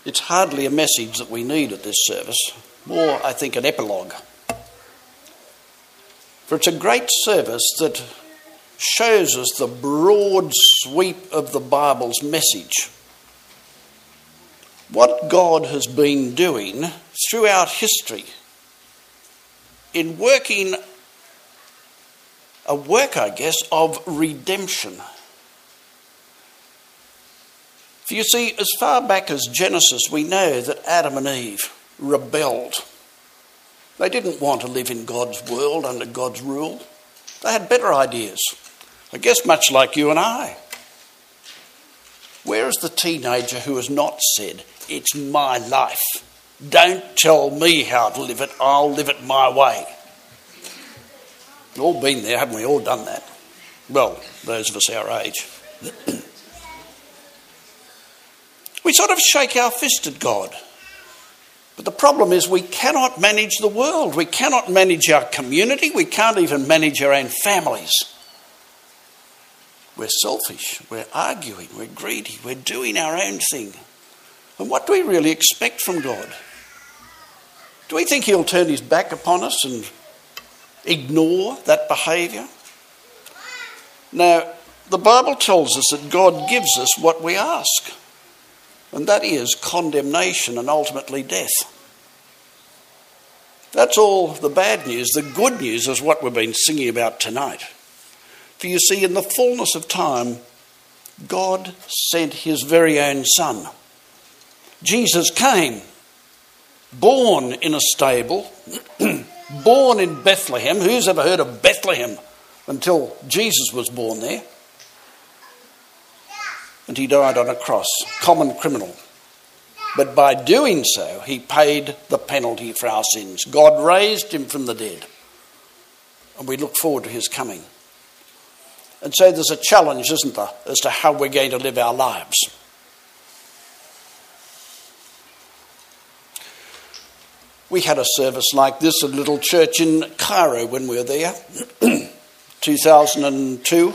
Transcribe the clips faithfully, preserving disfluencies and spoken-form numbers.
It's hardly a message that we need at this service, more, I think, an epilogue. For it's a great service that shows us the broad sweep of the Bible's message. What God has been doing throughout history in working a work, I guess, of redemption. For you see, as far back as Genesis, we know that Adam and Eve rebelled. They didn't want to live in God's world under God's rule. They had better ideas. I guess much like you and I. Where is the teenager who has not said, "It's my life. Don't tell me how to live it. I'll live it my way"? We've all been there, haven't we? All done that. Well, those of us our age. We sort of shake our fist at God. But the problem is we cannot manage the world. We cannot manage our community. We can't even manage our own families. We're selfish. We're arguing. We're greedy. We're doing our own thing. And what do we really expect from God? Do we think he'll turn his back upon us and ignore that behaviour? Now, the Bible tells us that God gives us what we ask. And that is condemnation and ultimately death. That's all the bad news. The good news is what we've been singing about tonight. For you see, in the fullness of time, God sent his very own Son. Jesus came, born in a stable, born in Bethlehem. Who's ever heard of Bethlehem until Jesus was born there? And he died on a cross, common criminal. But by doing so, he paid the penalty for our sins. God raised him from the dead. And we look forward to his coming. And so there's a challenge, isn't there, as to how we're going to live our lives. We had a service like this at a little church in Cairo when we were there, two thousand two.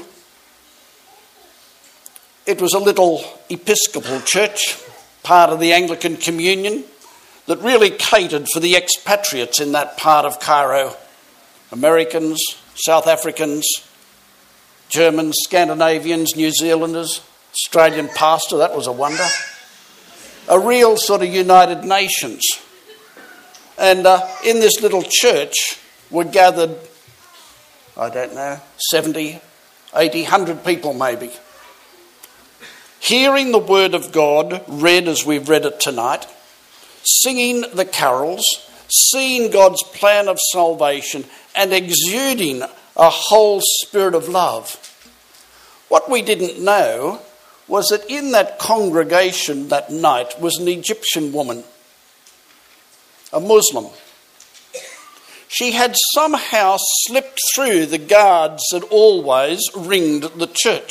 It was a little Episcopal church, part of the Anglican Communion, that really catered for the expatriates in that part of Cairo. Americans, South Africans, Germans, Scandinavians, New Zealanders, Australian pastor, that was a wonder. A real sort of United Nations. And uh, in this little church were gathered, I don't know, seventy, eighty, one hundred people maybe. Hearing the word of God read as we've read it tonight, singing the carols, seeing God's plan of salvation and exuding a whole spirit of love. What we didn't know was that in that congregation that night was an Egyptian woman, a Muslim. She had somehow slipped through the guards that always ringed the church,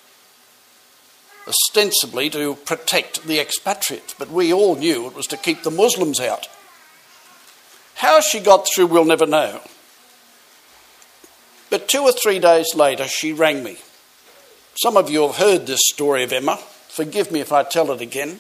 ostensibly to protect the expatriates, but we all knew it was to keep the Muslims out. How she got through, we'll never know. But two or three days later, she rang me. Some of you have heard this story of Emma. Forgive me if I tell it again.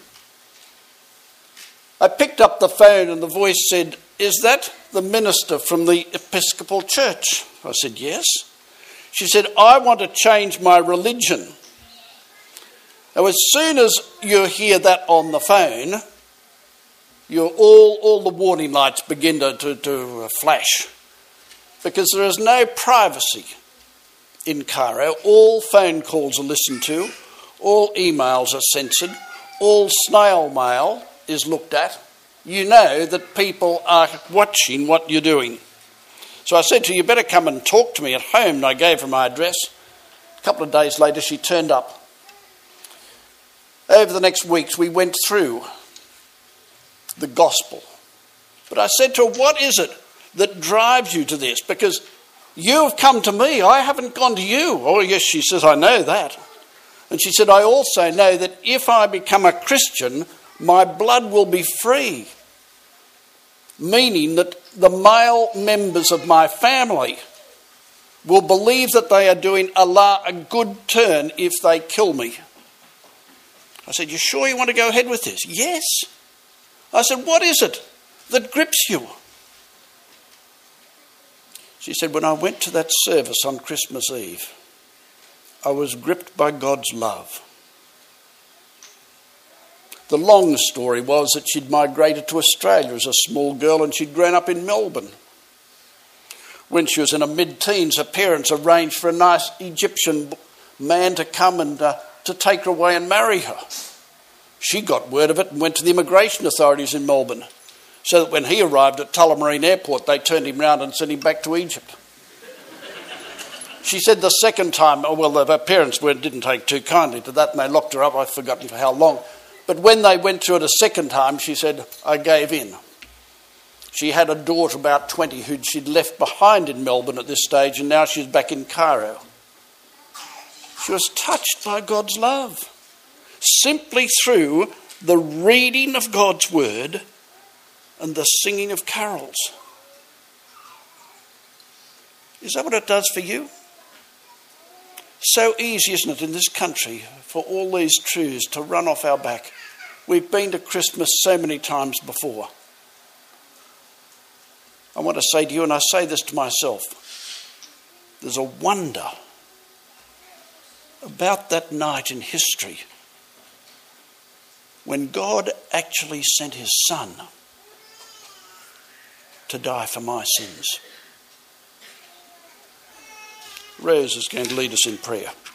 I picked up the phone and the voice said, "Is that the minister from the Episcopal Church?" I said, "Yes." She said, "I want to change my religion." Now, as soon as you hear that on the phone, you're all, all the warning lights begin to, to, to flash. Because there is no privacy in Cairo. All phone calls are listened to. All emails are censored. All snail mail is looked at. You know that people are watching what you're doing. So I said to her, "You better come and talk to me at home." And I gave her my address. A couple of days later, she turned up. Over the next weeks, we went through the gospel. But I said to her, "What is it that drives you to this? Because you have come to me. I haven't gone to you." "Oh, yes," she says, "I know that." And she said, "I also know that if I become a Christian, my blood will be free." Meaning that the male members of my family will believe that they are doing Allah a good turn if they kill me. I said, "You sure you want to go ahead with this?" "Yes." I said, what is it that grips you? She said, when I went to that service on Christmas Eve, I was gripped by God's love. The long story was that she'd migrated to Australia as a small girl and she'd grown up in Melbourne. When she was in her mid-teens, her parents arranged for a nice Egyptian man to come and uh, to take her away and marry her. She got word of it and went to the immigration authorities in Melbourne, so that when he arrived at Tullamarine Airport, they turned him round and sent him back to Egypt. She said the second time, oh, well, her parents didn't take too kindly to that and they locked her up. I've forgotten for how long. But when they went through it a second time, she said, I gave in. She had a daughter about twenty who she'd left behind in Melbourne at this stage, and now she's back in Cairo. She was touched by God's love simply through the reading of God's word and the singing of carols. Is that what it does for you? So easy, isn't it, in this country for all these truths to run off our back. We've been to Christmas so many times before. I want to say to you, and I say this to myself, there's a wonder about that night in history when God actually sent his Son to die for my sins. Rose is going to lead us in prayer.